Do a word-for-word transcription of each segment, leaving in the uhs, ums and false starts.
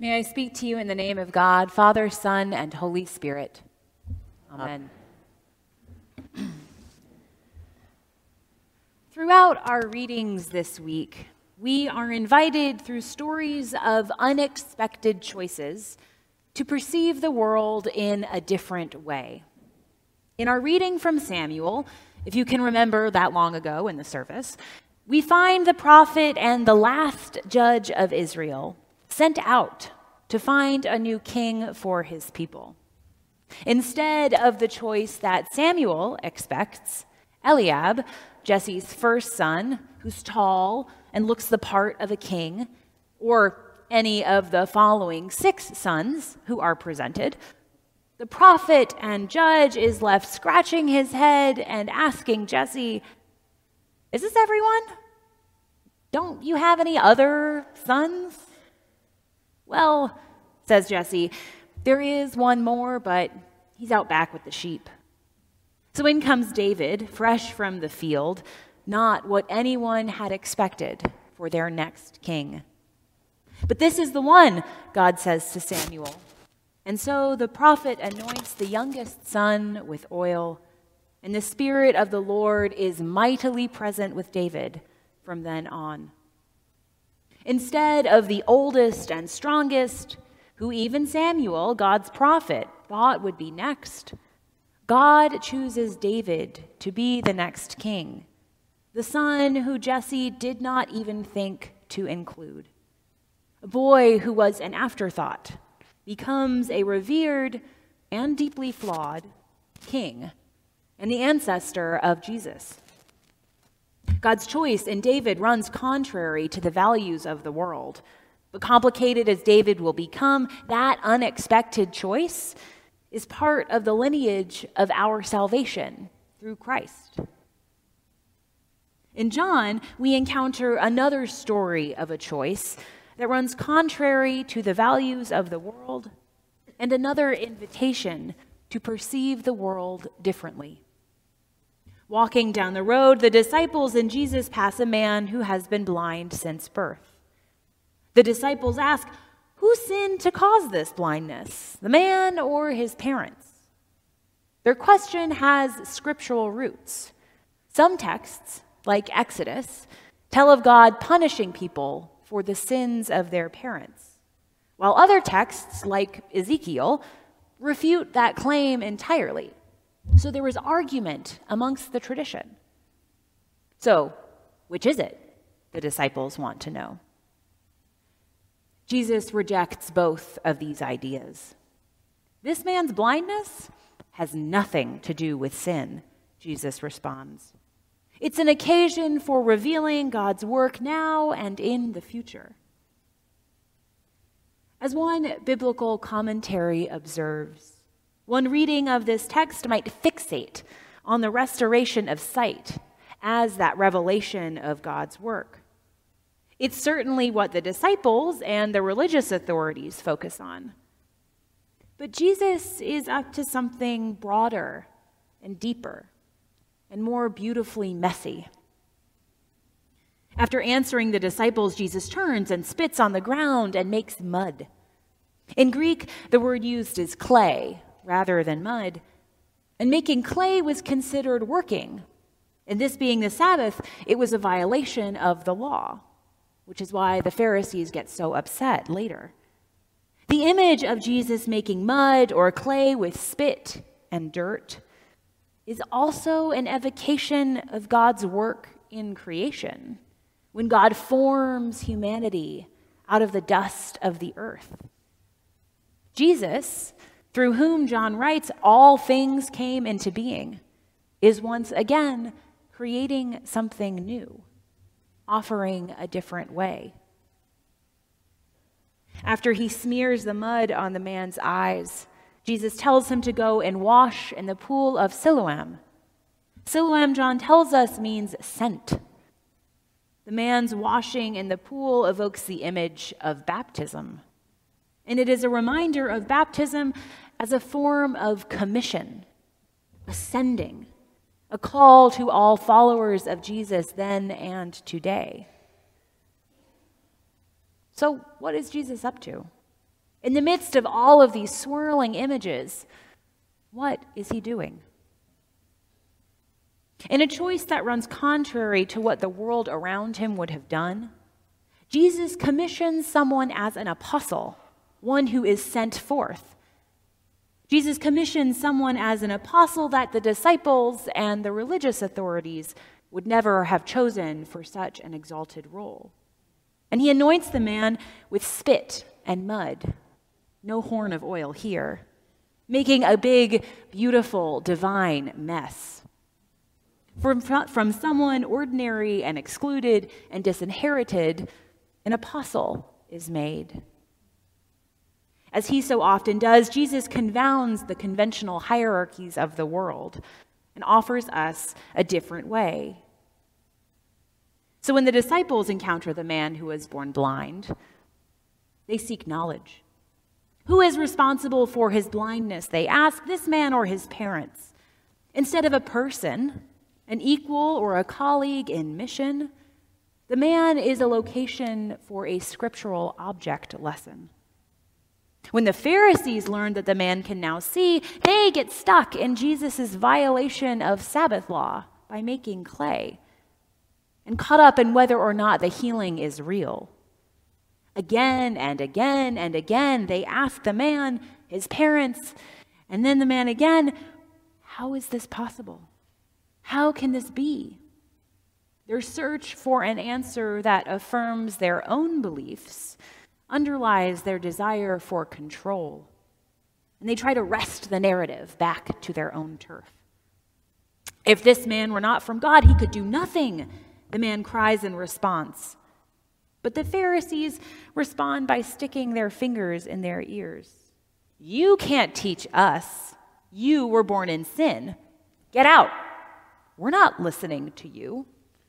May I speak to you in the name of God, Father, Son, and Holy Spirit. Amen. Throughout our readings this week, we are invited through stories of unexpected choices to perceive the world in a different way. In our reading from Samuel, if you can remember that long ago in the service, we find the prophet and the last judge of Israel sent out to find a new king for his people. Instead of the choice that Samuel expects, Eliab, Jesse's first son, who's tall and looks the part of a king, or any of the following six sons who are presented, the prophet and judge is left scratching his head and asking Jesse, "Is this everyone? Don't you have any other sons?" "Well," says Jesse, "there is one more, but he's out back with the sheep." So in comes David, fresh from the field, not what anyone had expected for their next king. But this is the one, God says to Samuel. And so the prophet anoints the youngest son with oil, and the Spirit of the Lord is mightily present with David from then on. Instead of the oldest and strongest, who even Samuel, God's prophet, thought would be next, God chooses David to be the next king, the son who Jesse did not even think to include. A boy who was an afterthought becomes a revered and deeply flawed king and the ancestor of Jesus. God's choice in David runs contrary to the values of the world. But complicated as David will become, that unexpected choice is part of the lineage of our salvation through Christ. In John, we encounter another story of a choice that runs contrary to the values of the world and another invitation to perceive the world differently. Walking down the road, the disciples and Jesus pass a man who has been blind since birth. The disciples ask, who sinned to cause this blindness, the man or his parents? Their question has scriptural roots. Some texts, like Exodus, tell of God punishing people for the sins of their parents, while other texts, like Ezekiel, refute that claim entirely. So there was argument amongst the tradition. So, which is it? The disciples want to know. Jesus rejects both of these ideas. This man's blindness has nothing to do with sin, Jesus responds. It's an occasion for revealing God's work now and in the future. As one biblical commentary observes, one reading of this text might fixate on the restoration of sight as that revelation of God's work. It's certainly what the disciples and the religious authorities focus on. But Jesus is up to something broader and deeper and more beautifully messy. After answering the disciples, Jesus turns and spits on the ground and makes mud. In Greek, the word used is clay rather than mud, and making clay was considered working. And this being the Sabbath, it was a violation of the law, which is why the Pharisees get so upset later. The image of Jesus making mud or clay with spit and dirt is also an evocation of God's work in creation, when God forms humanity out of the dust of the earth. Jesus, through whom John writes, all things came into being, is once again creating something new, offering a different way. After he smears the mud on the man's eyes, Jesus tells him to go and wash in the pool of Siloam. Siloam, John tells us, means sent. The man's washing in the pool evokes the image of baptism. And it is a reminder of baptism as a form of commission, ascending, a call to all followers of Jesus then and today. So what is Jesus up to? In the midst of all of these swirling images, what is he doing? In a choice that runs contrary to what the world around him would have done, Jesus commissions someone as an apostle, one who is sent forth. Jesus commissions someone as an apostle that the disciples and the religious authorities would never have chosen for such an exalted role. And he anoints the man with spit and mud, no horn of oil here, making a big, beautiful, divine mess. From, from someone ordinary and excluded and disinherited, an apostle is made. As he so often does, Jesus confounds the conventional hierarchies of the world and offers us a different way. So when the disciples encounter the man who was born blind, they seek knowledge. Who is responsible for his blindness? They ask, this man or his parents. Instead of a person, an equal or a colleague in mission, the man is a location for a scriptural object lesson. When the Pharisees learn that the man can now see, they get stuck in Jesus' violation of Sabbath law by making clay and caught up in whether or not the healing is real. Again and again and again, they ask the man, his parents, and then the man again, how is this possible? How can this be? Their search for an answer that affirms their own beliefs underlies their desire for control, and they try to wrest the narrative back to their own turf. If this man were not from God, he could do nothing, the man cries in response. But the Pharisees respond by sticking their fingers in their ears. You can't teach us. You were born in sin. Get out. We're not listening to you.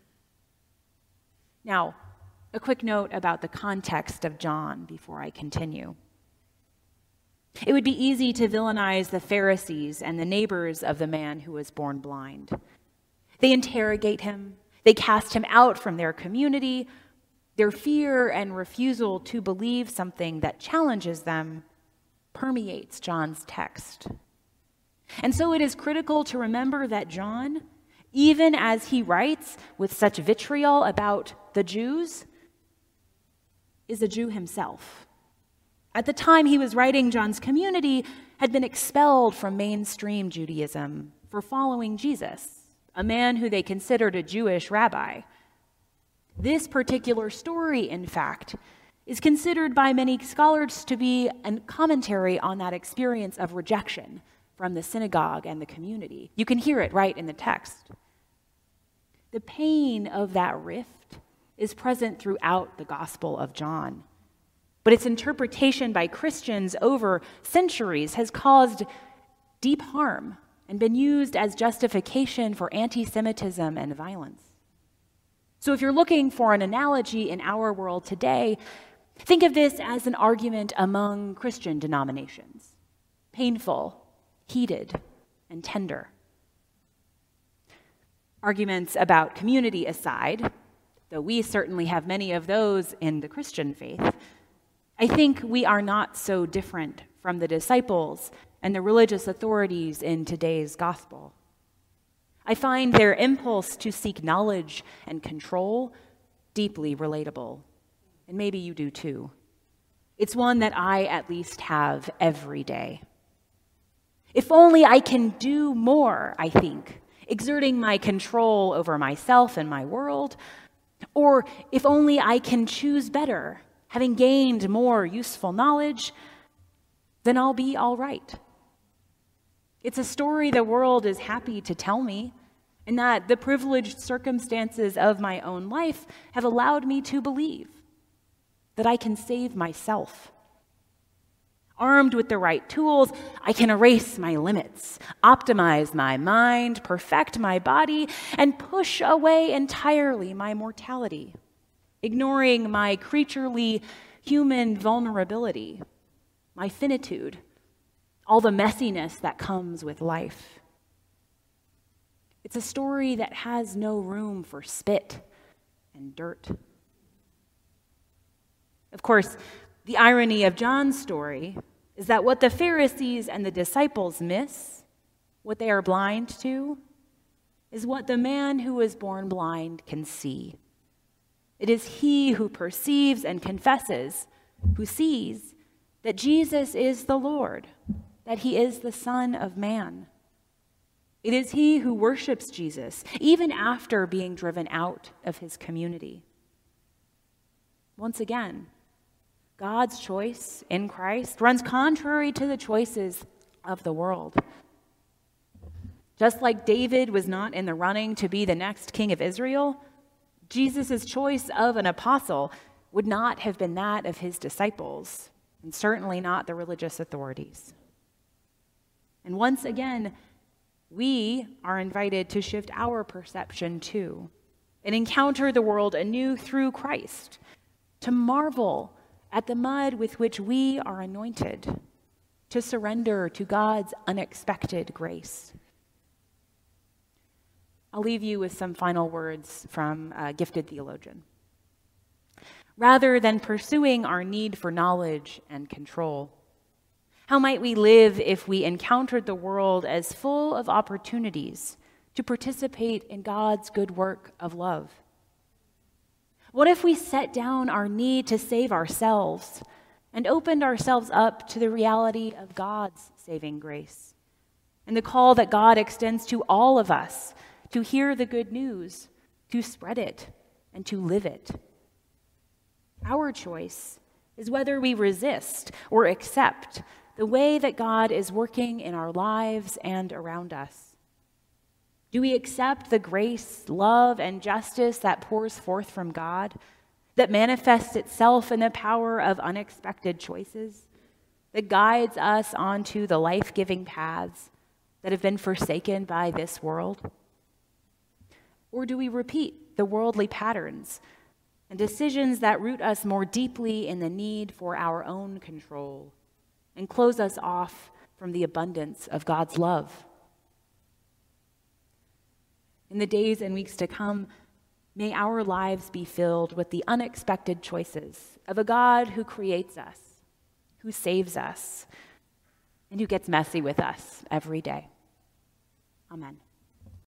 Now, a quick note about the context of John before I continue. It would be easy to villainize the Pharisees and the neighbors of the man who was born blind. They interrogate him. They cast him out from their community. Their fear and refusal to believe something that challenges them permeates John's text. And so it is critical to remember that John, even as he writes with such vitriol about the Jews, is a Jew himself. At the time he was writing, John's community had been expelled from mainstream Judaism for following Jesus, a man who they considered a Jewish rabbi. This particular story, in fact, is considered by many scholars to be a commentary on that experience of rejection from the synagogue and the community. You can hear it right in the text. The pain of that rift is present throughout the Gospel of John, but its interpretation by Christians over centuries has caused deep harm and been used as justification for anti-Semitism and violence. So if you're looking for an analogy in our world today, think of this as an argument among Christian denominations. Painful, heated, and tender. Arguments about community aside, though we certainly have many of those in the Christian faith, I think we are not so different from the disciples and the religious authorities in today's gospel. I find their impulse to seek knowledge and control deeply relatable, and maybe you do too. It's one that I at least have every day. If only I can do more, I think, exerting my control over myself and my world, or if only I can choose better, having gained more useful knowledge, then I'll be all right. It's a story the world is happy to tell me, and that the privileged circumstances of my own life have allowed me to believe that I can save myself. Armed with the right tools, I can erase my limits, optimize my mind, perfect my body, and push away entirely my mortality, ignoring my creaturely human vulnerability, my finitude, all the messiness that comes with life. It's a story that has no room for spit and dirt. Of course, The irony of John's story is that what the Pharisees and the disciples miss, what they are blind to, is what the man who was born blind can see. It is he who perceives and confesses, who sees that Jesus is the Lord, that he is the Son of Man. It is he who worships Jesus, even after being driven out of his community. Once again, God's choice in Christ runs contrary to the choices of the world. Just like David was not in the running to be the next king of Israel, Jesus' choice of an apostle would not have been that of his disciples, and certainly not the religious authorities. And once again, we are invited to shift our perception too, and encounter the world anew through Christ, to marvel at the mud with which we are anointed, to surrender to God's unexpected grace. I'll leave you with some final words from a gifted theologian. Rather than pursuing our need for knowledge and control, how might we live if we encountered the world as full of opportunities to participate in God's good work of love? What if we set down our need to save ourselves and opened ourselves up to the reality of God's saving grace and the call that God extends to all of us to hear the good news, to spread it, and to live it? Our choice is whether we resist or accept the way that God is working in our lives and around us. Do we accept the grace, love, and justice that pours forth from God, that manifests itself in the power of unexpected choices, that guides us onto the life-giving paths that have been forsaken by this world? Or do we repeat the worldly patterns and decisions that root us more deeply in the need for our own control and close us off from the abundance of God's love? In the days and weeks to come, may our lives be filled with the unexpected choices of a God who creates us, who saves us, and who gets messy with us every day. Amen.